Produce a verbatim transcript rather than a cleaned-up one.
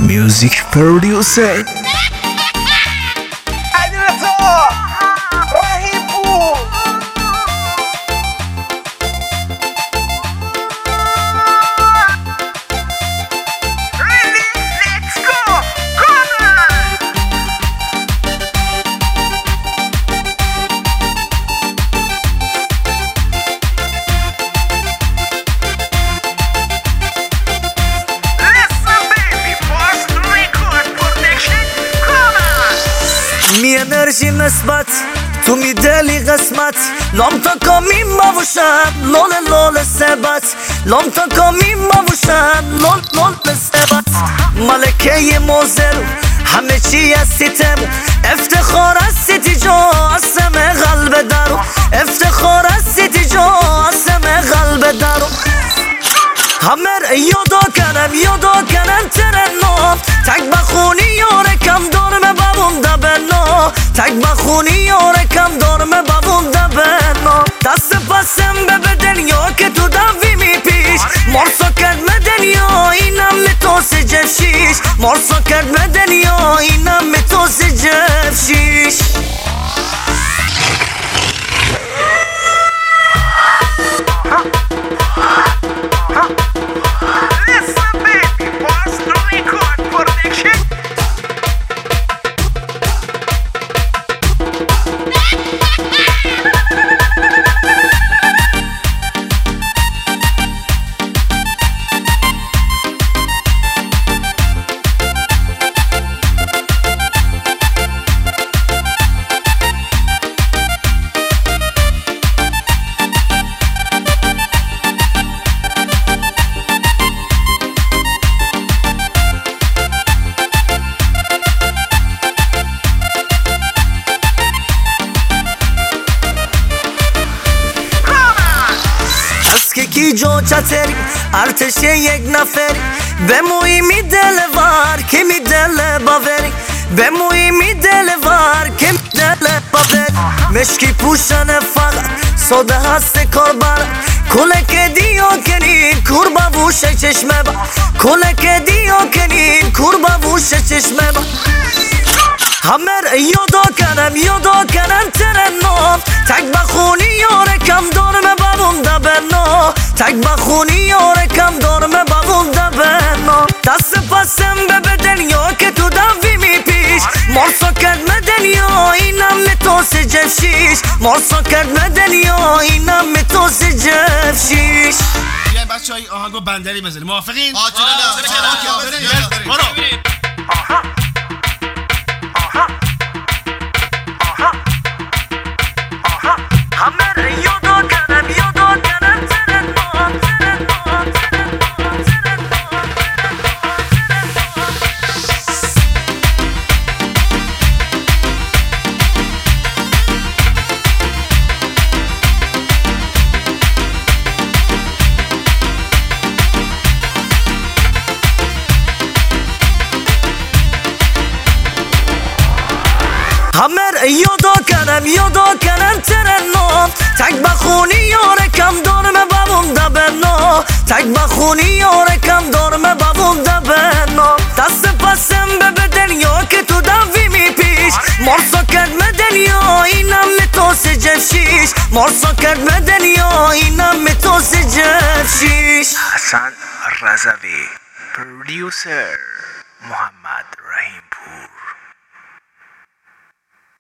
Music producer می انرژی نسبت تو می دلی قسمت لام تا کامی مبوشم لول لول سبت لام تا کامی مبوشم لول لول سبت ملکه موزر همه چی از ستم افتخار از سیتی جا اسم قلب درو افتخار از سیتی جا اسم قلب درو همه یادا کنم یادا کنم ترنم تک بخونی یاره کم دارم بابون دبنا تک بخونی یاره کم دارم بابون دبنا دست پسم به دنیا که تو دوی می پیش مرسا کرد به دنیا اینم می توس جفشیش مرسا کرد به دنیا اینم می توس جفشیش که کی جو چتری ارتش یک نفری به موی می دلوار که می دل باوری به موی می دلوار که می دل باوری مشکی پوشن فقط ساده هست کاربر کلک دیو کنین کور بابوشه چشمه با کلک دیو کنین کور بابوشه چشمه با همه یادا کنم یادا کنم ترنم تک بخونی یاره کم دارم بابون دبنا تک بخونی یاره کم دارم بابون دبنا دست پسم به دنیا که تو دوی می پیش مرسا کرد به دنیا اینم می توس جفشیش مرسا کرد به دنیا اینم می توس جفشیش بیاین بچه های آهنگو بندری بزنیم موافقین؟ آه چرا برو همه یادا کنم یادا کنم ترنم ترنم همه یادا کنم یادا کنم ترنم تک بخونی یاره کم دارم بابون دبنا تک بخونی یاره کم دارم بابون دبنا دست پسم به دنیا که تو دوی می پیش مرسا کرد به دنیا اینم می توس جفشیش مرسا کرد به دنیا اینم می توس جفشیش حسن رضوی پرودیوسر محمد رحیم پور.